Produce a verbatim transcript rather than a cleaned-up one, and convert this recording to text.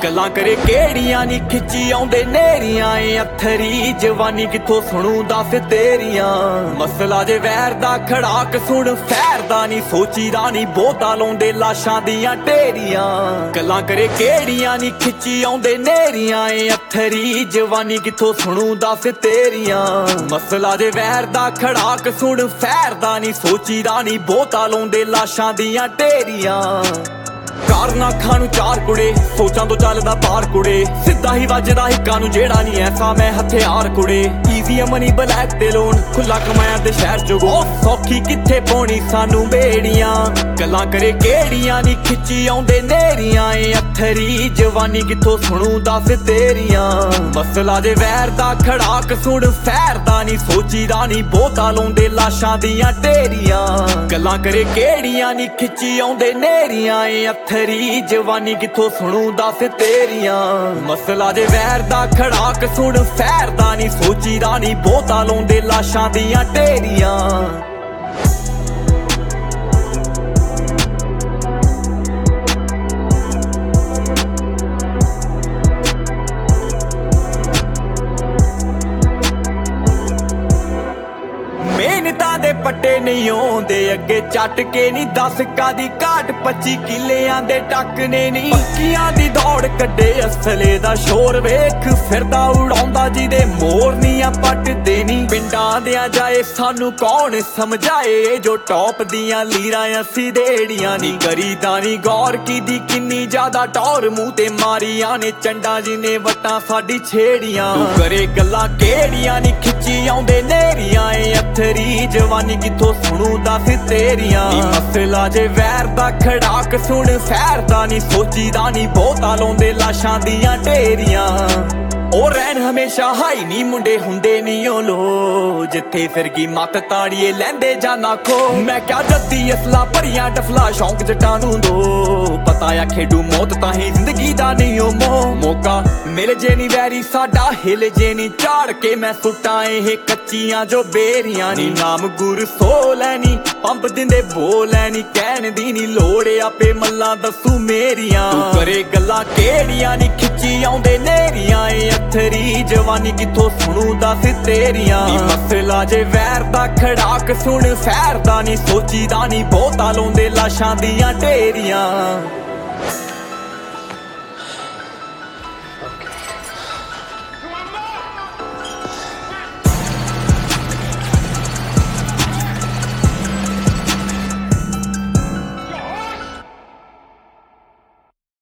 ਗੱਲਾਂ ਕਰੇ ਕਿਹੜੀਆਂ ਨੀ ਖਿੱਚੀ ਆਉਂਦੇ ਨੇਰੀਆਂ ਏ ਅਥਰੀ ਜਵਾਨੀ ਕਿੱਥੋਂ ਸੁਣੂ ਦੱਸ ਤੇਰੀਆਂ ਮਸਲਾ ਜੇ ਵੈਰ ਦਾ ਖੜਾਕ ਸੁਣ ਫੈਰਦਾ ਨੀ ਸੋਚੀਦਾ ਨੀ ਬੋਤਾ ਲਾਉਂਦੇ ਲਾਸ਼ਾਂ ਦੀਆਂ ਢੇਰੀਆਂ ਗੱਲਾਂ ਕਰੇ ਕਿਹੜੀਆਂ ਨੀ ਖਿੱਚੀ ਆਉਂਦੇ ਨੇਰੀਆਂ ਏ ਅਥਰੀ ਜਵਾਨੀ ਕਿੱਥੋਂ ਸੁਣੂ ਦੱਸ ਤੇਰੀਆਂ ਮਸਲਾ ਜੇ ਵੈਰ ਦਾ ਖੜਾਕ ਸੁਣ ਫੈਰਦਾ ਨੀ ਸੋਚੀਦਾ ਨੀ ਬੋਤਾ ਲਾਉਂਦੇ ਲਾਸ਼ਾਂ ਦੀਆਂ ਢੇਰੀਆਂ ਕਾਰਨਾ ਅੱਖਾਂ ਨੂੰ ਚਾਰ ਕੁੜੇ ਸੋਚਾਂ ਤੋਂ ਚੱਲਦਾ ਪਾਰ ਕੁੜੇ ਸਿੱਧਾ ਹੀ ਵੱਜਦਾ ਹਿੱਕਾਂ ਨੂੰ ਜਿਹੜਾ ਨਹੀਂ ਐਸਾ ਮੈਂ ਹਥਿਆਰ ਕੁੜੇ ਈਜ਼ੀ ਮਨੀ ਬਲੈਕ ਤੇ ਲੋਨ ਖੁੱਲਾ ਕਮਾਇਆ ਤੇ ਸ਼ਹਿਰ ਜੁਗੋ ਸੌਖੀ ਕਿੱਥੇ ਪਾਉਣੀ ਸਾਨੂੰ ਬੇੜੀਆਂ ਗੱਲਾਂ ਕਰੇ ਕਿਹੜੀਆਂ ਨੀ ਖਿੱਚੀ ਆਉਂਦੇ ਨੇਰੀਆਂ ਏ ਅਥਰੀ ਜਵਾਨੀ ਕਿੱਥੋਂ ਸੁਣੂ ਦੱਸ ਤੇਰੀਆਂ ਮਸਲਾ ਜੇ ਵੈਰ ਦਾ ਖੜਾਕ ਸੁਣ ਫੈਰਦਾ ਨੀ ਸੋਚੀਦਾ ਨੀ ਬੋਤਾ ਲਾਉਂਦੇ ਲਾਸ਼ਾਂ ਦੀਆਂ ਢੇਰੀਆਂ ਗੱਲਾਂ ਕਰੇ ਕਿਹੜੀਆਂ ਨੀ ਖਿੱਚੀ ਆਉਂਦੇ ਨੇਰੀਆਂ ਏ ਅਥਰੀ ਜਵਾਨੀ ਕਿੱਥੋਂ ਸੁਣੂ ਦੱਸ ਤੇਰੀਆਂ ਮਸਲਾ ਜੇ ਵੈਰ ਦਾ ਖੜਾਕ ਸੁਣ ਫੈਰਦਾ ਨੀ ਸੋਚੀਦਾ ਨੀ ਬੋਤਾ ਲਾਉਂਦੇ ਲਾਸ਼ਾਂ ਦੀਆਂ ਢੇਰੀਆਂ ਮਿਹਨਤਾਂ ਦੇ ਪੱਟੇ ਨਹੀਂ ਆਉਂਦੇ ਅੱਗੇ ਚੱਟ ਕੇ ਨਹੀਂ ਦੱਸ ਕਾਦੀ ਘਾਟ ਪੱਚੀ ਕਿੱਲਿਆਂ ਦੇ ਟੱਕ ਨੇ ਨਹੀਂ ਪੱਕੀਆਂ ਦੀ ਦੌੜ ਕੱਢੇ ਅਸਲੇ ਦਾ ਸ਼ੋਰ ਵੇਖ ਫਿਰਦਾ ਉਡਾਉਂਦਾ ਜਿਹਦੇ ਮੋਰ ਨੀ ਆ ਪੱਟਦੇ ਨਹੀਂ ਪਿੰਡਾਂ ਦਿਆਂ ਜਾਏ ਸਾਨੂੰ ਕੌਣ ਸਮਝਾਏ ਜੋ ਟੌਪ ਦੀਆਂ ਲੀਰਾਂ ਅਸੀਂ ਦੇੜੀਆਂ ਨਹੀਂ ਕਰੀਦਾ ਨੀ ਗੌਰ ਕੀਦੀ ਕਿੰਨੀ ਜ਼ਿਆਦਾ ਟੌਰ ਮੂੰਹ ਤੇ ਮਾਰੀਆਂ ਨੇ ਚੰਡਾ ਜਿਹਨੇ ਵਟਾਂ ਸਾਡੀ ਛੇੜੀਆਂ ਤੂੰ ਕਰੇ ਗੱਲਾਂ ਕਿਹੜੀਆਂ ਨੀ ਖਿੱਚੀ ਆਉਂਦੇ ਨੇਰੀਆਂ ਏ ਅਥਰੀ ਜਵਾਨੀ ਕਿੱਥੋਂ ਸੁਣੂ ਦੱਸ ਤੇਰੀਆਂ ਨੀ ਮਸਲਾ ਜੇ ਵੈਰ ਦਾ ਖੜਾਕ ਸੁਣ ਫੈਰਦਾ ਨੀ ਸੋਚੀਦਾ ਨੀ ਬੋਤਾ ਲਾਉਂਦੇ ਲਾਸ਼ਾਂ ਦੀਆਂ ਢੇਰੀਆਂ ਉਹ ਰਹਿਣ ਹਮੇਸ਼ਾ ਹਾਈ ਨੀ ਮੁੰਡੇ ਹੁੰਦੇ ਨੀ ਓ ਲੋ ਜਿੱਥੇ ਫਿਰਗੀ ਮੱਤ ਤਾੜੀਏ ਲੈਂਦੇ ਜਾਨਾ ਖੋ ਮੈਂ ਕਿਹਾ ਜੱਦੀ ਅਸਲਾ ਭਰੀਆਂ ਡਫਲਾ ਸ਼ੌਂਕ ਜੱਟਾਂ ਨੂੰ ਦੋ ਪਤਾ ਆ ਖੇਡੂ ਮੌਤ ਤਾਂ ਹੀ ਜ਼ਿੰਦਗੀ ਦਾ ਨਹੀਂ ਓ ਮੋ ਮੌਕਾ ਮਿਲ ਜੇ ਨੀ ਵੈਰੀ ਸਾਡਾ ਹਿਲ ਜੇ ਨੀ ਝਾੜ ਕੇ ਮੈਂ ਸੁੱਟਾਂ ਇਹ ਕੱਚੀਆਂ ਜੋ ਬੇਰੀਆਂ ਨੀ ਨਾਮ ਗੁਰ ਸੋ ਲੈਣੀ ਪੰਪ ਦਿੰਦੇ ਬੋਲ ਐ ਨੀ ਕਹਿਣ ਦੀ ਨੀ ਲੋੜ ਆਪੇ ਮੱਲਾਂ ਦੱਸੂ ਮੇਰੀਆਂ ਤੂੰ ਕਰੇ ਗੱਲਾਂ ਕਿਹੜੀਆਂ ਨੀ ਖਿੱਚੀ ਆਉਂਦੇ ਨੇਰੀਆਂ ਏ ਅਥਰੀ ਜਵਾਨੀ ਕਿੱਥੋਂ ਸੁਣੂ ਦੱਸ ਤੇਰੀਆਂ ਨੀ ਮਸਲਾ ਜੇ ਵੈਰ ਦਾ ਖੜਾਕ ਸੁਣ ਫੈਰਦਾ ਨੀ ਸੋਚੀਦਾ ਨੀ ਬੋਤਾ ਲਾਉਂਦੇ ਲਾਸ਼ਾਂ ਦੀਆਂ ਢੇਰੀਆਂ।